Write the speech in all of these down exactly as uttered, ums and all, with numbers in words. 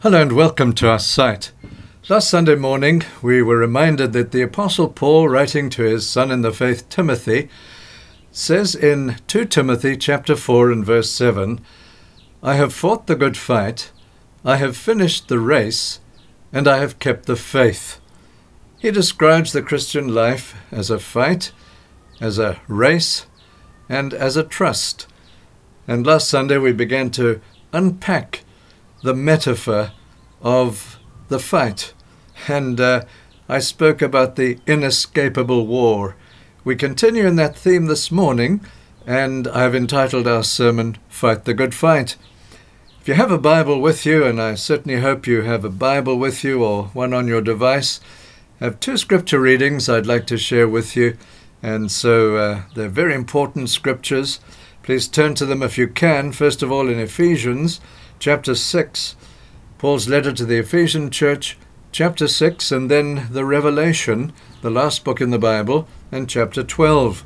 Hello and welcome to our site. Last Sunday morning we were reminded that the Apostle Paul, writing to his son in the faith Timothy, says in Second Timothy chapter four and verse seven, "I have fought the good fight, I have finished the race, and I have kept the faith." He describes the Christian life as a fight, as a race, and as a trust. And last Sunday we began to unpack the metaphor of the fight. And uh, I spoke about the inescapable war. We continue in that theme this morning, and I've entitled our sermon, Fight the Good Fight. If you have a Bible with you, and I certainly hope you have a Bible with you or one on your device, I have two scripture readings I'd like to share with you. And so uh, they're very important scriptures. Please turn to them if you can. First of all, in Ephesians chapter six, Paul's letter to the Ephesian church, chapter six, and then the Revelation, the last book in the Bible, and chapter twelve.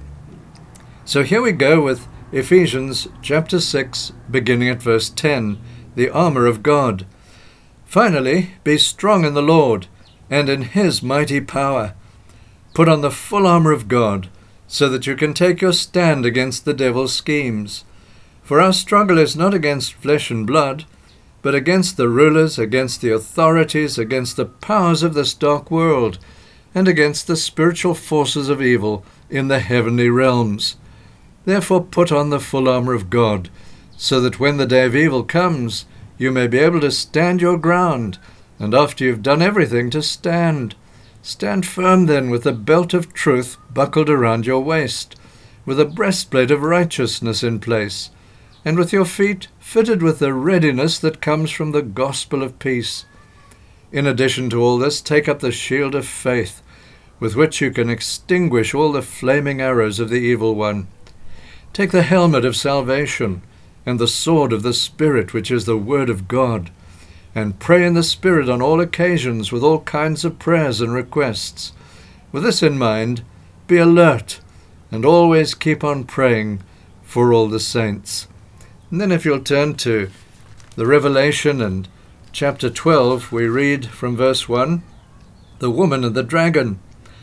So here we go with Ephesians chapter six, beginning at verse ten, the armor of God. "Finally, be strong in the Lord and in his mighty power. Put on the full armor of God, so that you can take your stand against the devil's schemes. For our struggle is not against flesh and blood, but against the rulers, against the authorities, against the powers of this dark world, and against the spiritual forces of evil in the heavenly realms. Therefore put on the full armor of God, so that when the day of evil comes, you may be able to stand your ground, and after you've done everything, to stand. Stand firm then, with the belt of truth buckled around your waist, with a breastplate of righteousness in place, and with your feet fitted with the readiness that comes from the gospel of peace. In addition to all this, take up the shield of faith, with which you can extinguish all the flaming arrows of the evil one. Take the helmet of salvation, and the sword of the Spirit, which is the word of God, and pray in the Spirit on all occasions with all kinds of prayers and requests. With this in mind, be alert, and always keep on praying for all the saints." And then if you'll turn to the Revelation and chapter twelve, we read from verse one, "The woman and the dragon.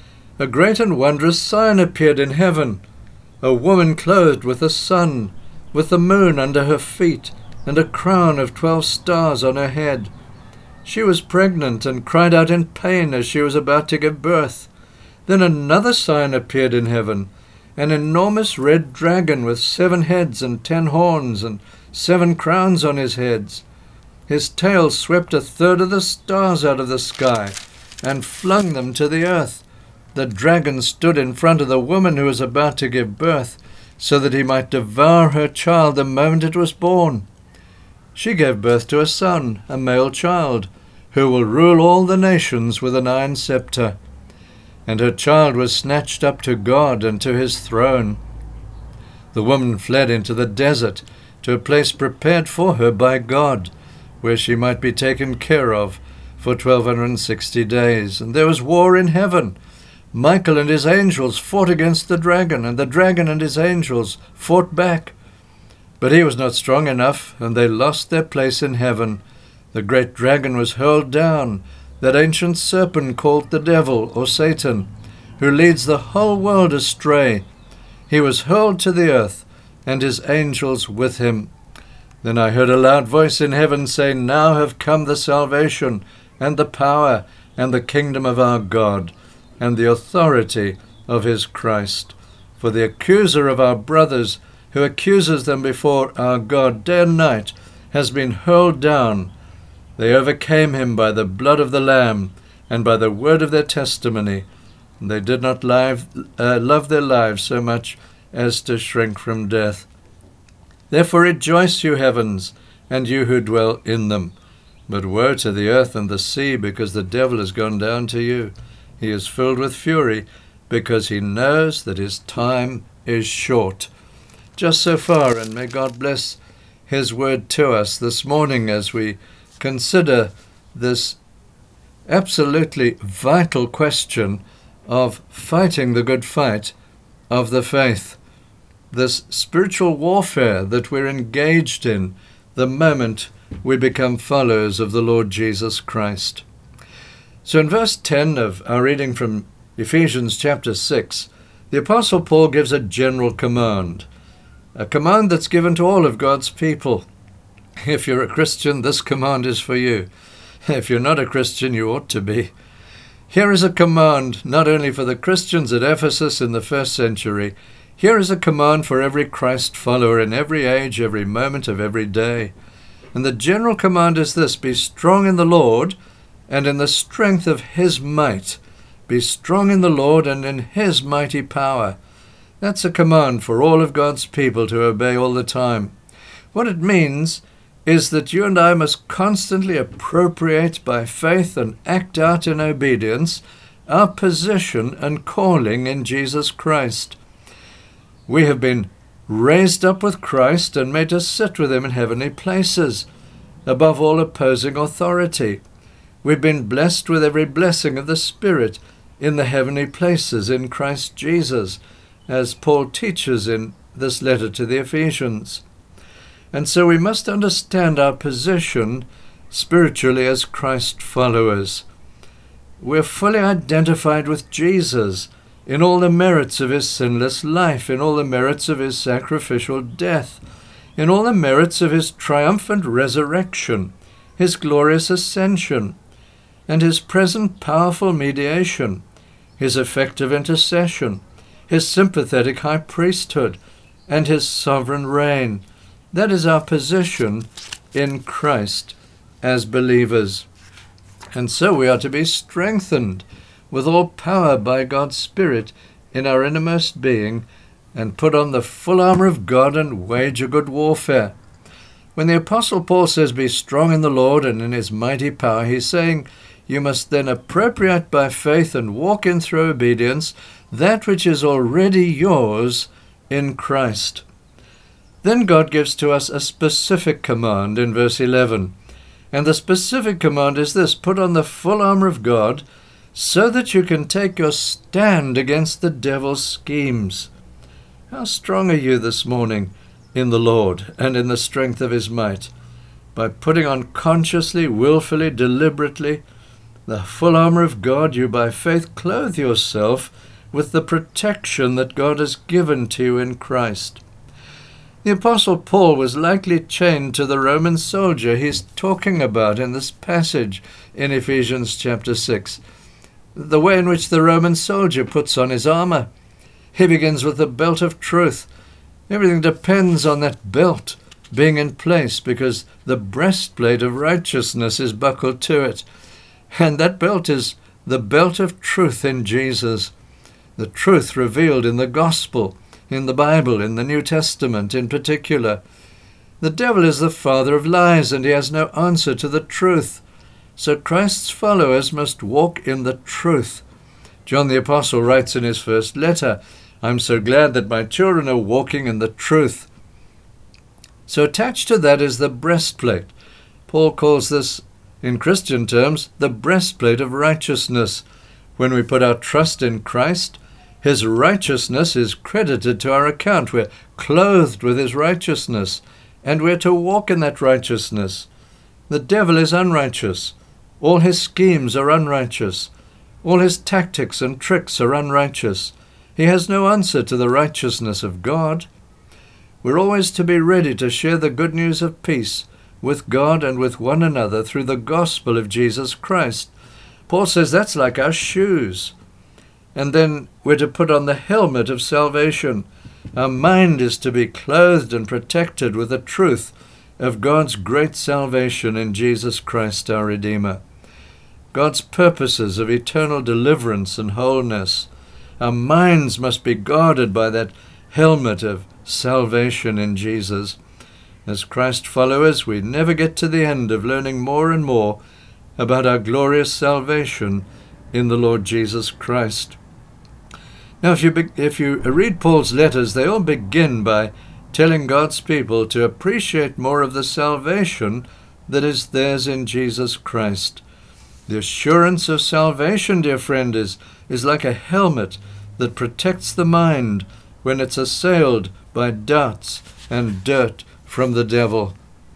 A great and wondrous sign appeared in heaven, a woman clothed with the sun, with the moon under her feet, and a crown of twelve stars on her head. She was pregnant and cried out in pain as she was about to give birth. Then another sign appeared in heaven, an enormous red dragon with seven heads and ten horns and seven crowns on his heads. His tail swept a third of the stars out of the sky and flung them to the earth. The dragon stood in front of the woman who was about to give birth, so that he might devour her child the moment it was born. She gave birth to a son, a male child, who will rule all the nations with an iron scepter. And her child was snatched up to God and to his throne. The woman fled into the desert, to a place prepared for her by God, where she might be taken care of for twelve hundred sixty days. And there was war in heaven. Michael and his angels fought against the dragon, and the dragon and his angels fought back. But he was not strong enough, and they lost their place in heaven. The great dragon was hurled down, that ancient serpent called the devil, or Satan, who leads the whole world astray. He was hurled to the earth, and his angels with him. Then I heard a loud voice in heaven say, 'Now have come the salvation, and the power, and the kingdom of our God, and the authority of his Christ. For the accuser of our brothers, who accuses them before our God day and night, has been hurled down. They overcame him by the blood of the Lamb and by the word of their testimony. And they did not live, uh, love their lives so much as to shrink from death. Therefore rejoice, you heavens, and you who dwell in them. But woe to the earth and the sea, because the devil has gone down to you. He is filled with fury, because he knows that his time is short." Just so far, and may God bless his word to us this morning as we consider this absolutely vital question of fighting the good fight of the faith, this spiritual warfare that we're engaged in the moment we become followers of the Lord Jesus Christ. So in verse ten of our reading from Ephesians chapter six, the Apostle Paul gives a general command, a command that's given to all of God's people. If you're a Christian, this command is for you. If you're not a Christian, you ought to be. Here is a command not only for the Christians at Ephesus in the first century. Here is a command for every Christ follower in every age, every moment of every day. And the general command is this: be strong in the Lord and in the strength of his might. Be strong in the Lord and in his mighty power. That's a command for all of God's people to obey all the time. What it means is that you and I must constantly appropriate by faith and act out in obedience our position and calling in Jesus Christ. We have been raised up with Christ and made to sit with him in heavenly places, above all opposing authority. We've been blessed with every blessing of the Spirit in the heavenly places in Christ Jesus, as Paul teaches in this letter to the Ephesians. And so we must understand our position spiritually as Christ followers. We're fully identified with Jesus in all the merits of his sinless life, in all the merits of his sacrificial death, in all the merits of his triumphant resurrection, his glorious ascension, and his present powerful mediation, his effective intercession, his sympathetic high priesthood, and his sovereign reign. That is our position in Christ as believers. And so we are to be strengthened with all power by God's Spirit in our innermost being, and put on the full armor of God and wage a good warfare. When the Apostle Paul says, be strong in the Lord and in his mighty power, he's saying you must then appropriate by faith and walk in through obedience that which is already yours in Christ. Then God gives to us a specific command in verse eleven. And the specific command is this: put on the full armor of God so that you can take your stand against the devil's schemes. How strong are you this morning in the Lord and in the strength of his might? By putting on consciously, willfully, deliberately the full armor of God, you by faith clothe yourself with the protection that God has given to you in Christ. The Apostle Paul was likely chained to the Roman soldier he's talking about in this passage in Ephesians chapter six. The way in which the Roman soldier puts on his armor. He begins with the belt of truth. Everything depends on that belt being in place, because the breastplate of righteousness is buckled to it. And that belt is the belt of truth in Jesus. The truth revealed in the gospel, in the Bible, in the New Testament in particular. The devil is the father of lies, and he has no answer to the truth. So Christ's followers must walk in the truth. John the Apostle writes in his first letter, I'm so glad that my children are walking in the truth. So attached to that is the breastplate. Paul calls this, in Christian terms, the breastplate of righteousness. When we put our trust in Christ, his righteousness is credited to our account. We're clothed with his righteousness, and we're to walk in that righteousness. The devil is unrighteous. All his schemes are unrighteous. All his tactics and tricks are unrighteous. He has no answer to the righteousness of God. We're always to be ready to share the good news of peace with God and with one another through the gospel of Jesus Christ. Paul says that's like our shoes. And then we're to put on the helmet of salvation. Our mind is to be clothed and protected with the truth of God's great salvation in Jesus Christ our Redeemer. God's purposes of eternal deliverance and wholeness. Our minds must be guarded by that helmet of salvation in Jesus. As Christ followers, we never get to the end of learning more and more about our glorious salvation in the Lord Jesus Christ. Now, if you, be, if you read Paul's letters, they all begin by telling God's people to appreciate more of the salvation that is theirs in Jesus Christ. The assurance of salvation, dear friend, is, is like a helmet that protects the mind when it's assailed by doubts and dirt from the devil.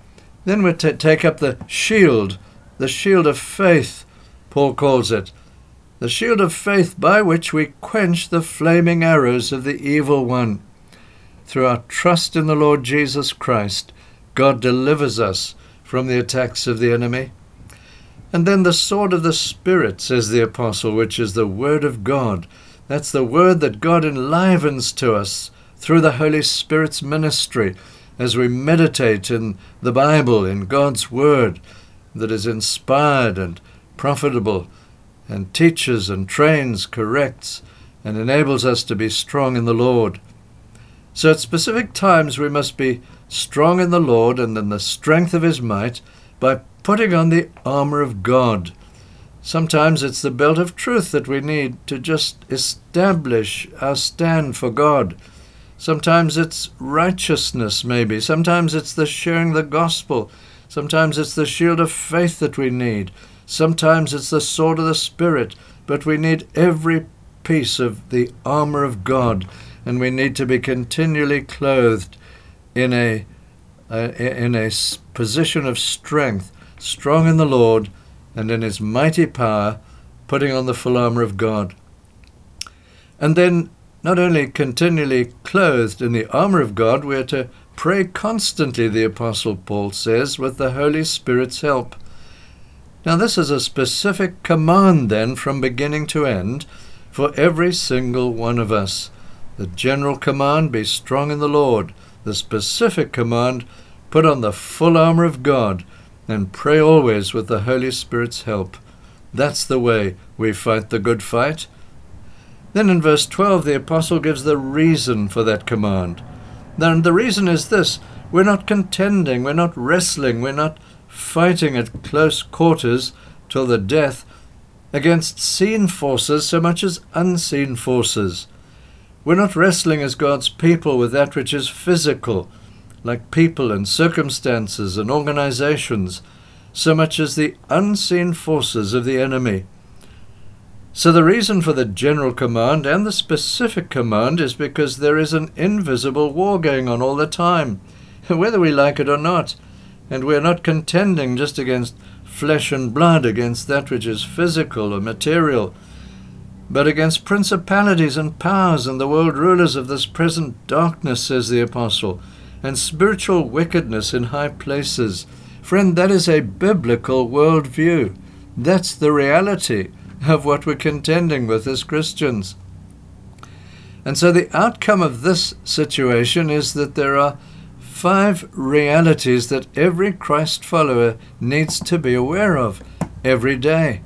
Then we t- take up the shield, the shield of faith, Paul calls it. The shield of faith by which we quench the flaming arrows of the evil one. Through our trust in the Lord Jesus Christ, God delivers us from the attacks of the enemy. And then the sword of the Spirit, says the apostle, which is the word of God. That's the word that God enlivens to us through the Holy Spirit's ministry as we meditate in the Bible, in God's word that is inspired and profitable and teaches and trains, corrects, and enables us to be strong in the Lord. So at specific times we must be strong in the Lord and in the strength of his might by putting on the armor of God. Sometimes it's the belt of truth that we need to just establish our stand for God. Sometimes it's righteousness, maybe. Sometimes it's the sharing the gospel. Sometimes it's the shield of faith that we need. Sometimes it's the sword of the Spirit. But we need every piece of the armor of God, and we need to be continually clothed in a, uh, in a position of strength, strong in the Lord and in his mighty power, putting on the full armor of God. And then, not only continually clothed in the armor of God, we are to pray constantly, the Apostle Paul says, with the Holy Spirit's help. Now this is a specific command then from beginning to end for every single one of us. The general command, be strong in the Lord. The specific command, put on the full armor of God and pray always with the Holy Spirit's help. That's the way we fight the good fight. Then in verse twelve, the apostle gives the reason for that command. Then the reason is this: we're not contending, we're not wrestling, we're not fighting at close quarters till the death against seen forces so much as unseen forces. We're not wrestling as God's people with that which is physical, like people and circumstances and organizations, so much as the unseen forces of the enemy. So the reason for the general command and the specific command is because there is an invisible war going on all the time, whether we like it or not. And we're not contending just against flesh and blood, against that which is physical or material, but against principalities and powers and the world rulers of this present darkness, says the apostle, and spiritual wickedness in high places. Friend, that is a biblical worldview. That's the reality of what we're contending with as Christians. And so the outcome of this situation is that there are five realities that every Christ follower needs to be aware of every day.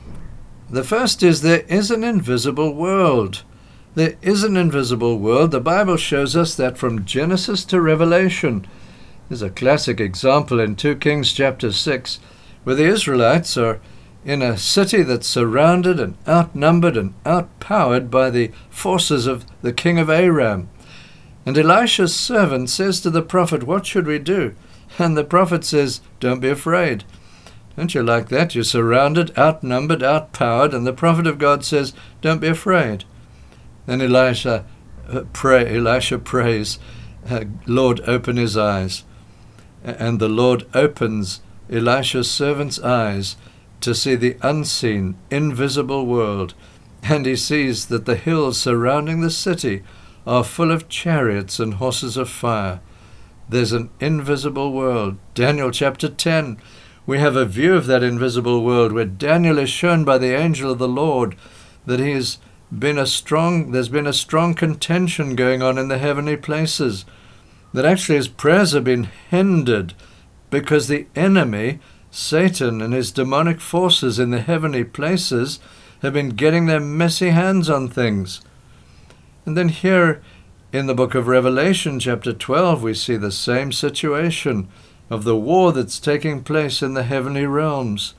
The first is there is an invisible world. There is an invisible world. The Bible shows us that from Genesis to Revelation. There's a classic example in Second Kings chapter six, where the Israelites are in a city that's surrounded and outnumbered and outpowered by the forces of the king of Aram. And Elisha's servant says to the prophet, "What should we do?" And the prophet says, "Don't be afraid." Don't you like that? You're surrounded, outnumbered, outpowered, and the prophet of God says, "Don't be afraid." Then Elisha, uh, pray, Elisha prays, uh, "Lord, open his eyes." And the Lord opens Elisha's servant's eyes to see the unseen, invisible world. And he sees that the hills surrounding the city are full of chariots and horses of fire. There's an invisible world. Daniel chapter ten, we have a view of that invisible world where Daniel is shown by the angel of the Lord that he has been a strong, there's been a strong contention going on in the heavenly places, that actually his prayers have been hindered because the enemy, Satan, and his demonic forces in the heavenly places have been getting their messy hands on things. And then here in the book of Revelation, chapter twelve, we see the same situation of the war that's taking place in the heavenly realms.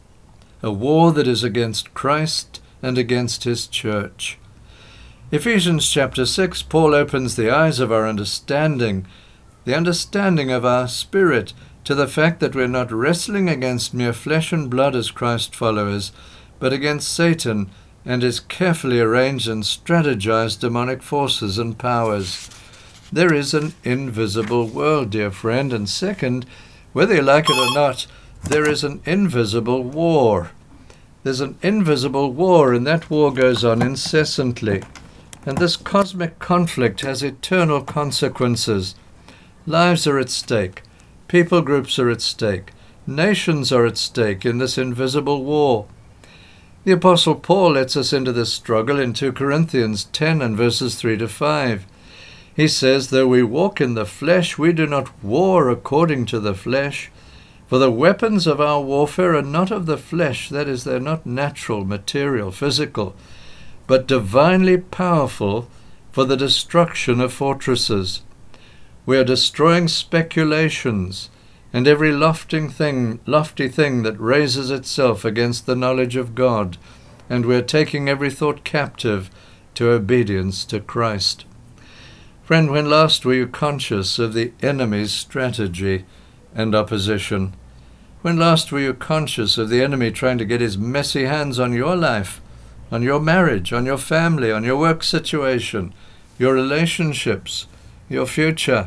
A war that is against Christ and against his church. Ephesians chapter six, Paul opens the eyes of our understanding, the understanding of our spirit, to the fact that we're not wrestling against mere flesh and blood as Christ followers, but against Satan and his carefully arranged and strategized demonic forces and powers. There is an invisible world, dear friend. And second, Whether you like it or not, there is an invisible war. There's an invisible war, and that war goes on incessantly. And this cosmic conflict has eternal consequences. Lives are at stake. People groups are at stake. Nations are at stake in this invisible war. The Apostle Paul lets us into this struggle in Second Corinthians ten and verses three to five. He says, "Though we walk in the flesh, we do not war according to the flesh. For the weapons of our warfare are not of the flesh," that is, they're not natural, material, physical, "but divinely powerful for the destruction of fortresses. We are destroying speculations and every lofty thing, lofty thing that raises itself against the knowledge of God, and we are taking every thought captive to obedience to Christ." Friend, when last were you conscious of the enemy's strategy and opposition? When last were you conscious of the enemy trying to get his messy hands on your life, on your marriage, on your family, on your work situation, your relationships, your future?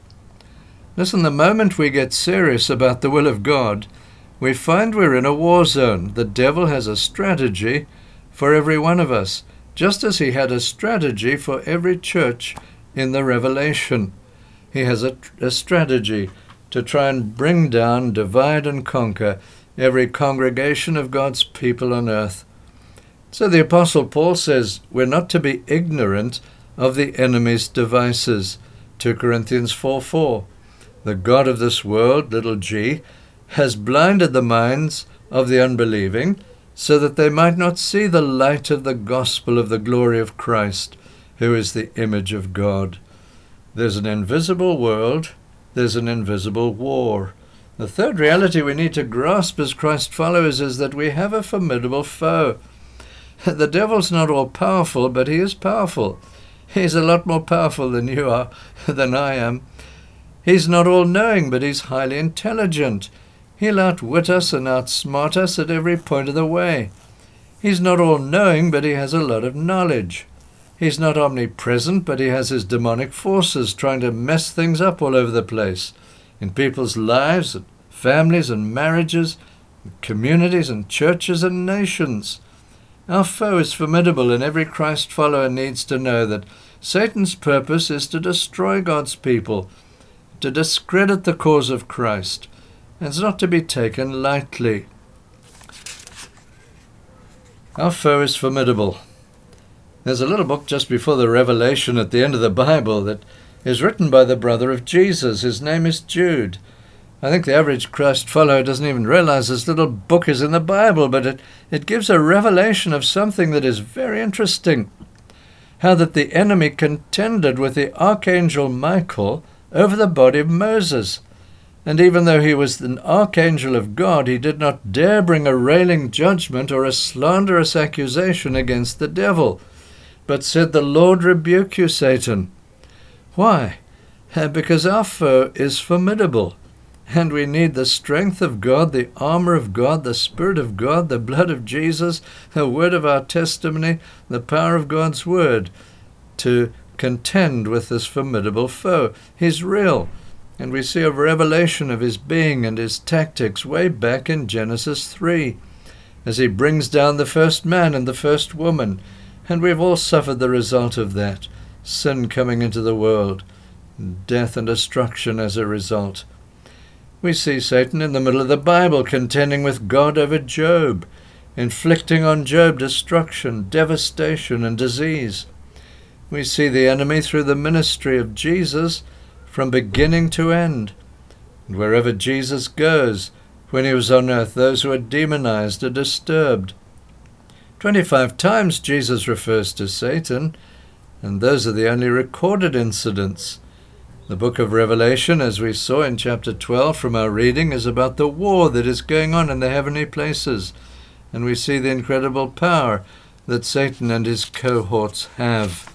Listen, the moment we get serious about the will of God, we find we're in a war zone. The devil has a strategy for every one of us, just as he had a strategy for every church in the Revelation. He has a, a strategy to try and bring down, divide and conquer every congregation of God's people on earth. So the Apostle Paul says we're not to be ignorant of the enemy's devices. Second Corinthians four four. "The God of this world, little g, has blinded the minds of the unbelieving, so that they might not see the light of the gospel of the glory of Christ, who is the image of God." There's an invisible world. There's an invisible war. The third reality we need to grasp as Christ followers is that we have a formidable foe. The devil's not all powerful, but he is powerful. He's a lot more powerful than you are, than I am. He's not all-knowing, but he's highly intelligent. He'll outwit us and outsmart us at every point of the way. He's not all-knowing, but he has a lot of knowledge. He's not omnipresent, but he has his demonic forces trying to mess things up all over the place, in people's lives, and families and marriages, and communities and churches and nations. Our foe is formidable, and every Christ follower needs to know that Satan's purpose is to destroy God's people, to discredit the cause of Christ, and it's not to be taken lightly. Our foe is formidable. There's a little book just before the Revelation at the end of the Bible that is written by the brother of Jesus. His name is Jude. I think the average Christ follower doesn't even realize this little book is in the Bible, but it, it gives a revelation of something that is very interesting. How that the enemy contended with the archangel Michael over the body of Moses. And even though he was an archangel of God, he did not dare bring a railing judgment or a slanderous accusation against the devil, but said, "The Lord rebuke you, Satan." Why? Because our foe is formidable, and we need the strength of God, the armor of God, the Spirit of God, the blood of Jesus, the word of our testimony, the power of God's word to contend with this formidable foe. He's real, and we see a revelation of his being and his tactics way back in Genesis three, as he brings down the first man and the first woman. And we've all suffered the result of that, sin coming into the world, death and destruction as a result. We see Satan in the middle of the Bible contending with God over Job, inflicting on Job destruction, devastation, and disease. We see the enemy through the ministry of Jesus from beginning to end. And wherever Jesus goes, when he was on earth, those who are demonized are disturbed. Twenty-five times Jesus refers to Satan, and those are the only recorded incidents. The book of Revelation, as we saw in chapter twelve from our reading, is about the war that is going on in the heavenly places, and we see the incredible power that Satan and his cohorts have.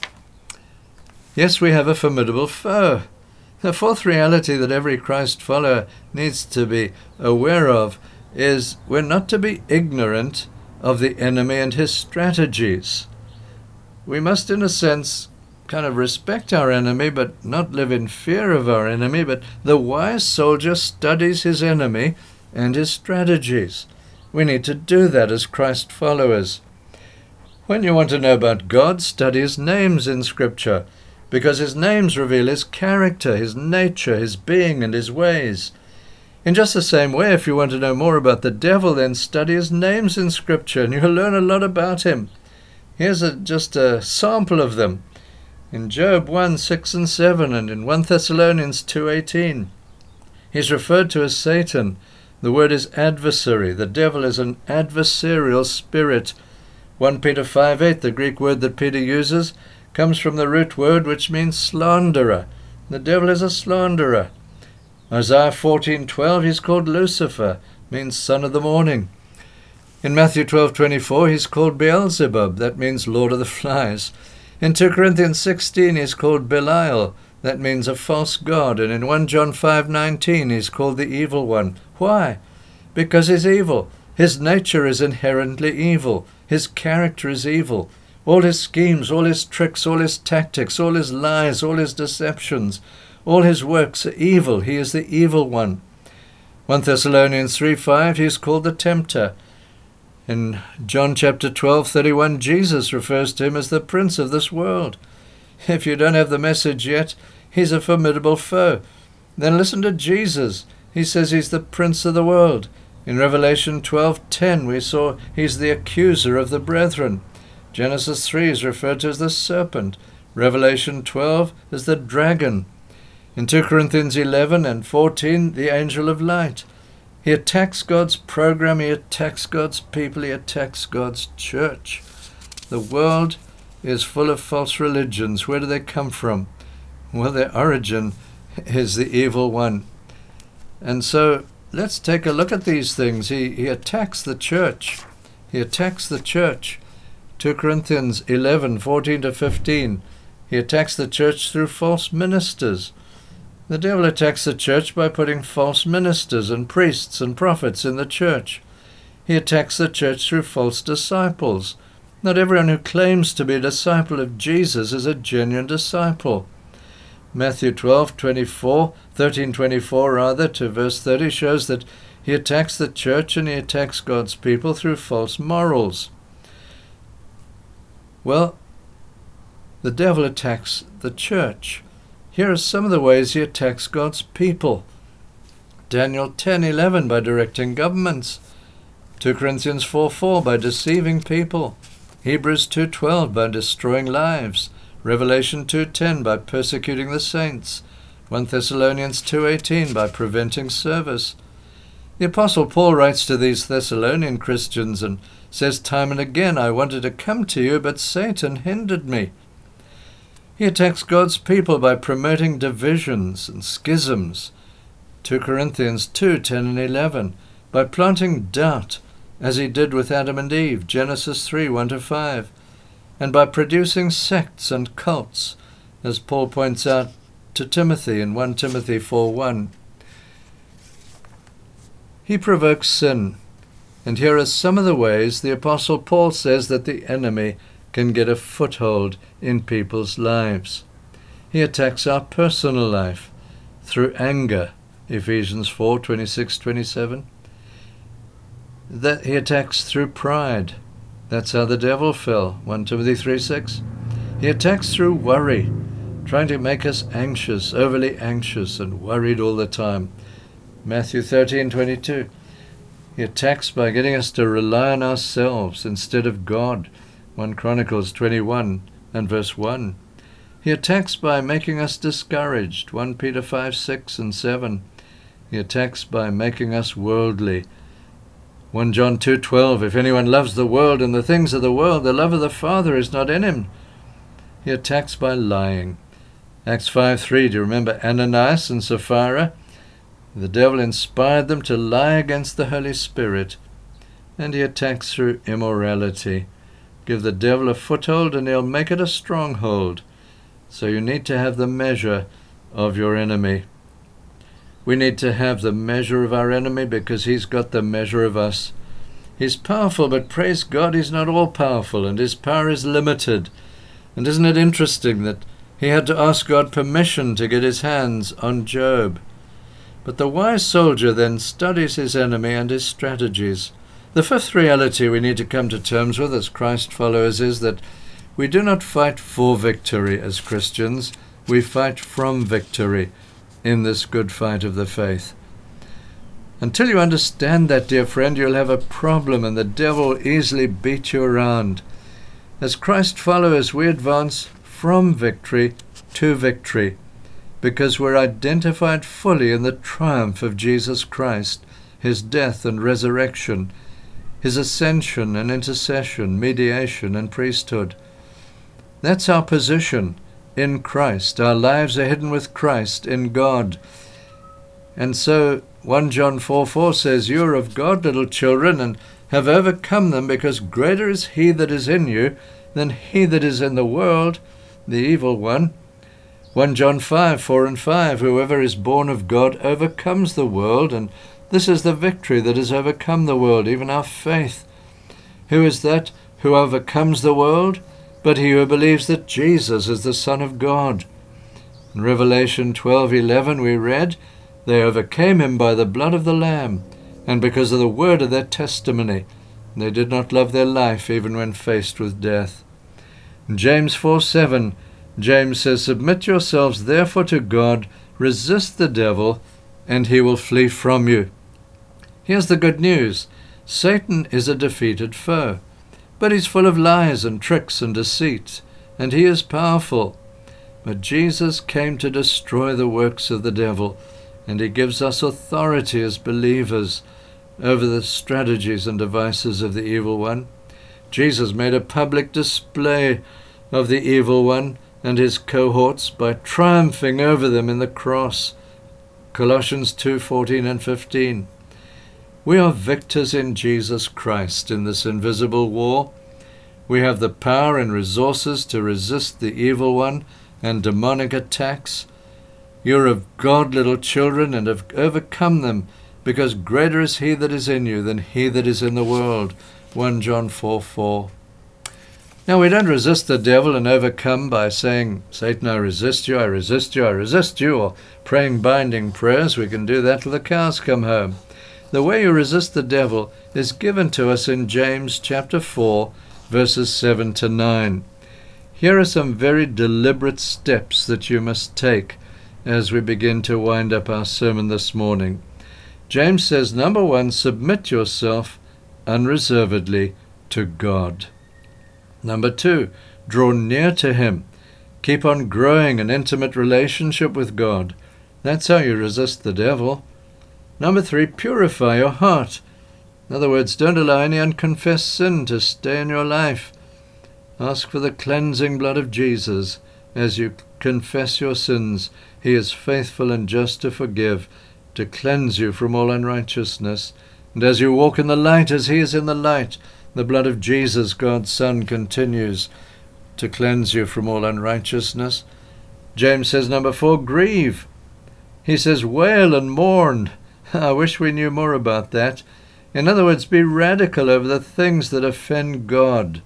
Yes, we have a formidable foe. The fourth reality that every Christ follower needs to be aware of is we're not to be ignorant of the enemy and his strategies. We must, in a sense, kind of respect our enemy, but not live in fear of our enemy. But the wise soldier studies his enemy and his strategies. We need to do that as Christ followers. When you want to know about God, study his names in Scripture, because his names reveal his character, his nature, his being, and his ways. In just the same way, if you want to know more about the devil, then study his names in Scripture, and you'll learn a lot about him. Here's a, just a sample of them. In Job one, six and seven, and in First Thessalonians two, eighteen. He's referred to as Satan. The word is adversary. The devil is an adversarial spirit. First Peter five, eight, the Greek word that Peter uses, comes from the root word which means slanderer. The devil is a slanderer. Isaiah fourteen, twelve, he's called Lucifer, means son of the morning. In Matthew twelve, twenty-four, he's called Beelzebub, that means Lord of the Flies. In Second Corinthians sixteen, he's called Belial, that means a false god. And in First John five, nineteen, he's called the evil one. Why? Because he's evil. His nature is inherently evil. His character is evil. All his schemes, all his tricks, all his tactics, all his lies, all his deceptions, all his works are evil. He is the evil one. First Thessalonians three, five, he is called the tempter. In John chapter twelve, thirty-one, Jesus refers to him as the prince of this world. If you don't have the message yet, he's a formidable foe. Then listen to Jesus. He says he's the prince of the world. In Revelation twelve, ten, we saw he's the accuser of the brethren. Genesis three is referred to as the serpent. Revelation twelve as the dragon. In Second Corinthians eleven and fourteen, the angel of light. He attacks God's program, he attacks God's people, he attacks God's church. The world is full of false religions. Where do they come from? Well, their origin is the evil one. And so let's take a look at these things. He, he attacks the church. He attacks the church. Second Corinthians eleven, fourteen to fifteen. He attacks the church through false ministers. The devil attacks the church by putting false ministers and priests and prophets in the church. He attacks the church through false disciples. Not everyone who claims to be a disciple of Jesus is a genuine disciple. Matthew twelve, twenty-four, thirteen, twenty-four rather, to verse thirty shows that he attacks the church and he attacks God's people through false morals. Well, the devil attacks the church. Here are some of the ways he attacks God's people. Daniel ten, eleven, by directing governments. Second Corinthians four, four, by deceiving people. Hebrews two, twelve, by destroying lives. Revelation two, ten, by persecuting the saints. First Thessalonians two, eighteen, by preventing service. The Apostle Paul writes to these Thessalonian Christians and says time and again, I wanted to come to you, but Satan hindered me. He attacks God's people by promoting divisions and schisms. Second Corinthians two, ten and eleven, by planting doubt, as he did with Adam and Eve, Genesis three, one to five, and by producing sects and cults, as Paul points out to Timothy in First Timothy four, one. He provokes sin, and here are some of the ways the Apostle Paul says that the enemy can get a foothold in people's lives. He attacks our personal life through anger, Ephesians four, twenty-six, twenty-seven. That he attacks through pride. That's how the devil fell, First Timothy three, six. He attacks through worry, trying to make us anxious, overly anxious and worried all the time, Matthew thirteen, twenty-two. He attacks by getting us to rely on ourselves instead of God, First Chronicles twenty-one and verse one. He attacks by making us discouraged, First Peter five, six and seven. He attacks by making us worldly, First John two, twelve. If anyone loves the world and the things of the world, the love of the Father is not in him. He attacks by lying. Acts five, three. Do you remember Ananias and Sapphira? The devil inspired them to lie against the Holy Spirit. And he attacks through immorality. Give the devil a foothold and he'll make it a stronghold. So you need to have the measure of your enemy. We need to have the measure of our enemy because he's got the measure of us. He's powerful, but praise God, he's not all powerful, and his power is limited. And isn't it interesting that He had to ask God permission to get his hands on Job. But the wise soldier then studies his enemy and his strategies. The fifth reality we need to come to terms with as Christ followers is that we do not fight for victory as Christians. We fight from victory in this good fight of the faith. Until you understand that, dear friend, you'll have a problem and the devil will easily beat you around. As Christ followers, we advance from victory to victory because we're identified fully in the triumph of Jesus Christ, his death and resurrection, his ascension and intercession, mediation and priesthood. That's our position in Christ. Our lives are hidden with Christ in God. And so First John four four says, "You are of God, little children, and have overcome them, because greater is he that is in you than he that is in the world, the evil one." First John five four and five, "Whoever is born of God overcomes the world, and this is the victory that has overcome the world, even our faith. Who is that who overcomes the world? But he who believes that Jesus is the Son of God." In Revelation twelve eleven we read, "They overcame him by the blood of the Lamb, and because of the word of their testimony. They did not love their life even when faced with death." In James four seven, James says, "Submit yourselves therefore to God, resist the devil, and he will flee from you." Here's the good news. Satan is a defeated foe, but he's full of lies and tricks and deceit, and he is powerful. But Jesus came to destroy the works of the devil, and he gives us authority as believers over the strategies and devices of the evil one. Jesus made a public display of the evil one and his cohorts by triumphing over them in the cross. Colossians two fourteen and fifteen. We are victors in Jesus Christ in this invisible war. We have the power and resources to resist the evil one and demonic attacks. You're of God, little children, and have overcome them, because greater is he that is in you than he that is in the world. First John four four. Now, we don't resist the devil and overcome by saying, "Satan, I resist you, I resist you, I resist you," or praying binding prayers. We can do that till the cows come home. The way you resist the devil is given to us in James chapter four, verses seven to nine. Here are some very deliberate steps that you must take as we begin to wind up our sermon this morning. James says, number one, submit yourself unreservedly to God. Number two, draw near to him. Keep on growing an intimate relationship with God. That's how you resist the devil. Number three, purify your heart. In other words, don't allow any unconfessed sin to stay in your life. Ask for the cleansing blood of Jesus as you confess your sins. He is faithful and just to forgive, to cleanse you from all unrighteousness. And as you walk in the light as he is in the light, the blood of Jesus, God's Son, continues to cleanse you from all unrighteousness. James says, number four, grieve. He says, wail and mourn. I wish we knew more about that. In other words, be radical over the things that offend God.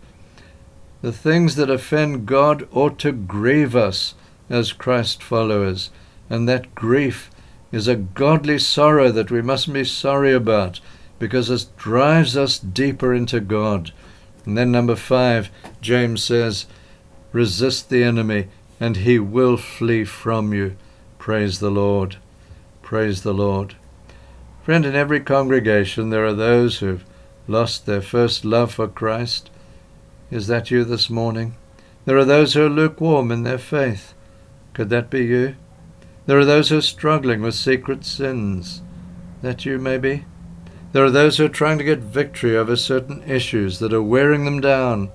The things that offend God ought to grieve us as Christ followers. And that grief is a godly sorrow that we mustn't be sorry about, because it drives us deeper into God. And then number five, James says, resist the enemy, and he will flee from you. Praise the Lord. Praise the Lord. Friend, in every congregation there are those who've lost their first love for Christ. Is that you this morning? There are those who are lukewarm in their faith. Could that be you? There are those who are struggling with secret sins. That you, maybe? There are those who are trying to get victory over certain issues that are wearing them down.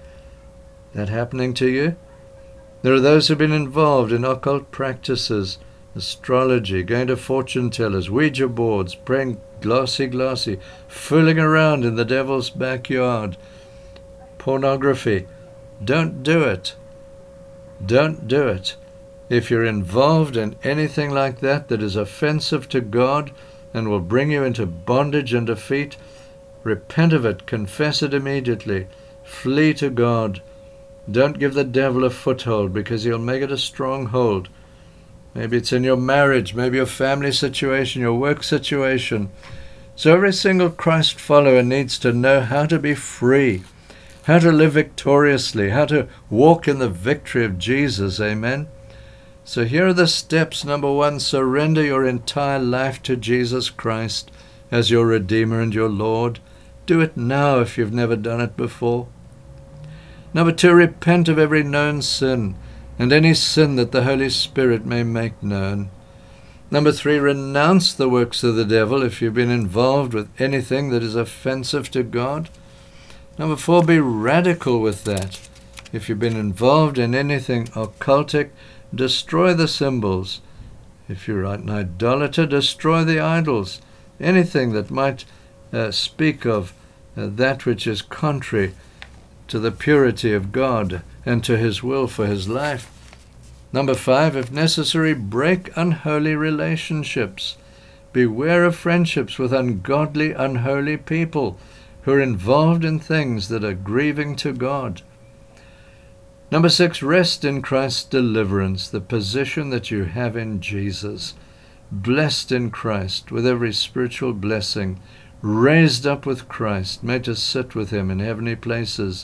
That happening to you? There are those who have been involved in occult practices, astrology, going to fortune tellers, Ouija boards, praying glossy-glossy, fooling around in the devil's backyard. Pornography. Don't do it. Don't do it. If you're involved in anything like that that is offensive to God and will bring you into bondage and defeat, repent of it, confess it immediately, flee to God, Don't give the devil a foothold, because he'll make it a stronghold. Maybe it's in your marriage, maybe your family situation, your work situation. So every single Christ follower needs to know how to be free, how to live victoriously, how to walk in the victory of Jesus. Amen. So here are the steps. Number one, surrender your entire life to Jesus Christ as your Redeemer and your Lord. Do it now if you've never done it before. Number two, repent of every known sin and any sin that the Holy Spirit may make known. Number three, renounce the works of the devil if you've been involved with anything that is offensive to God. Number four, be radical with that. If you've been involved in anything occultic, destroy the symbols. If you're an idolater, destroy the idols. Anything that might uh, speak of uh, that which is contrary to the purity of God and to his will for his life. Number five, if necessary, break unholy relationships. Beware of friendships with ungodly, unholy people who are involved in things that are grieving to God. Number six, rest in Christ's deliverance, the position that you have in Jesus. Blessed in Christ with every spiritual blessing, raised up with Christ, made to sit with him in heavenly places.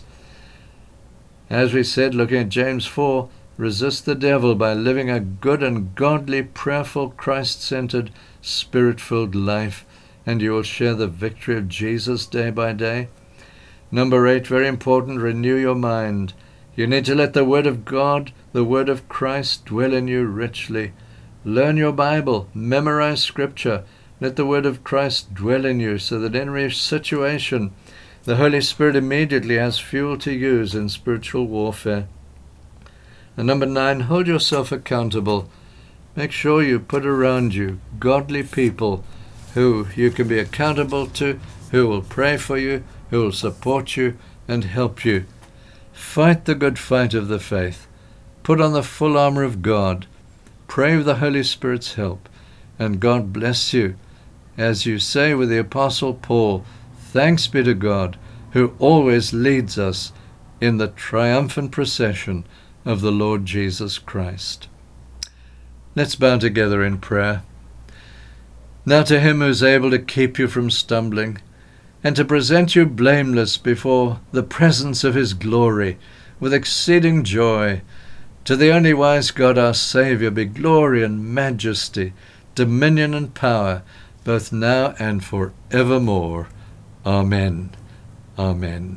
As we said, looking at James four, resist the devil by living a good and godly, prayerful, Christ-centered, Spirit-filled life, and you will share the victory of Jesus day by day. Number eight, very important, renew your mind. You need to let the Word of God, the Word of Christ, dwell in you richly. Learn your Bible, memorize Scripture. Let the Word of Christ dwell in you so that in every situation the Holy Spirit immediately has fuel to use in spiritual warfare. And number nine, hold yourself accountable. Make sure you put around you godly people who you can be accountable to, who will pray for you, who will support you and help you. Fight the good fight of the faith. Put on the full armor of God. Pray with the Holy Spirit's help. And God bless you. As you say with the Apostle Paul, thanks be to God, who always leads us in the triumphant procession of the Lord Jesus Christ. Let's bow together in prayer. Now to him who is able to keep you from stumbling, and to present you blameless before the presence of his glory with exceeding joy, to the only wise God our Saviour be glory and majesty, dominion and power, both now and for evermore. Amen. Amen.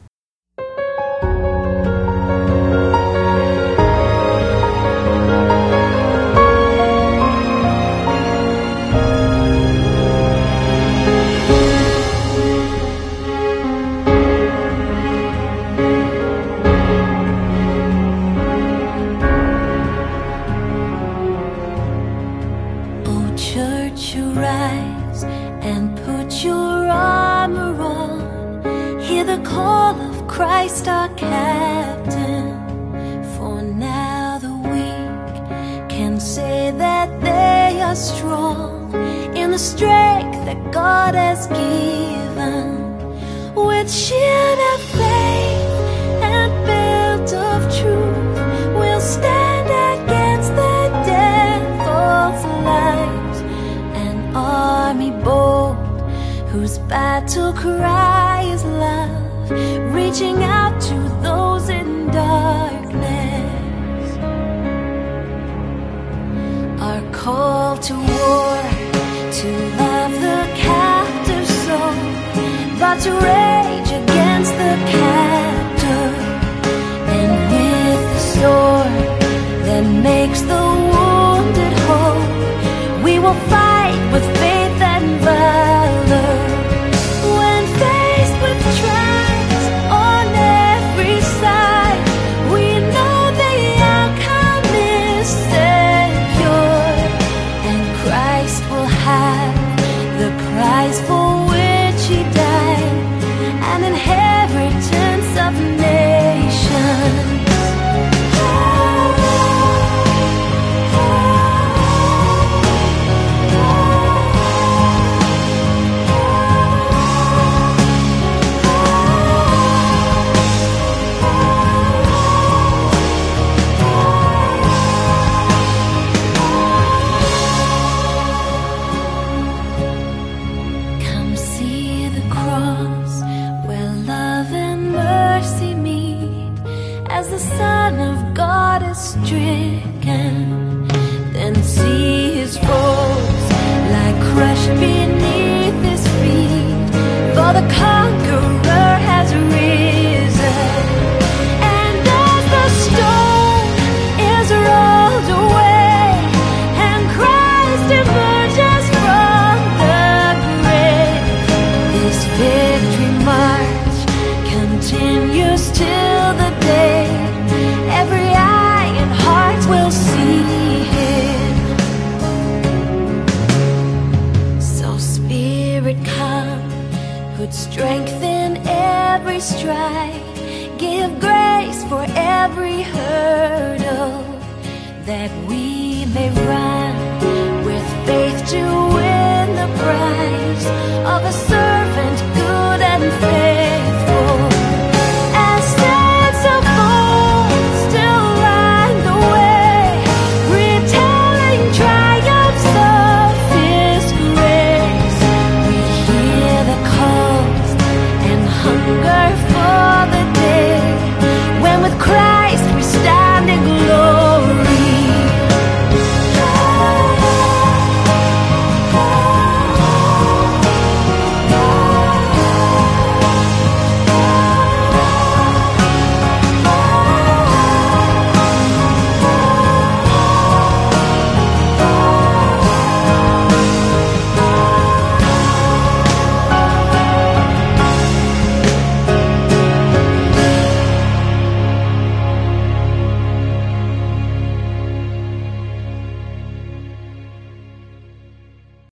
Christ our captain, for now the weak can say that they are strong in the strength that God has given. With shield of faith and belt of truth, we'll stand against the devil's lies. An army bold whose battle cry is love, reaching out to those in darkness. Our call to war, to love the captive soul, but to rage against the captor. And with the sword that makes the wounded whole, we will fight with faith and valor. When faced with trials on every side, we know the outcome is secure, and Christ will have the prize for which he died. the Son of God is stricken, then see his foes lie crushed beneath his feet, for the conqueror has risen. And as the stone is rolled away and Christ emerges from the grave, this victory march continues till the day every eye and heart will see him. So Spirit, come, put strength in every stride, give grace for every hurdle, that we may run with faith to win the prize of a servant good and faithful.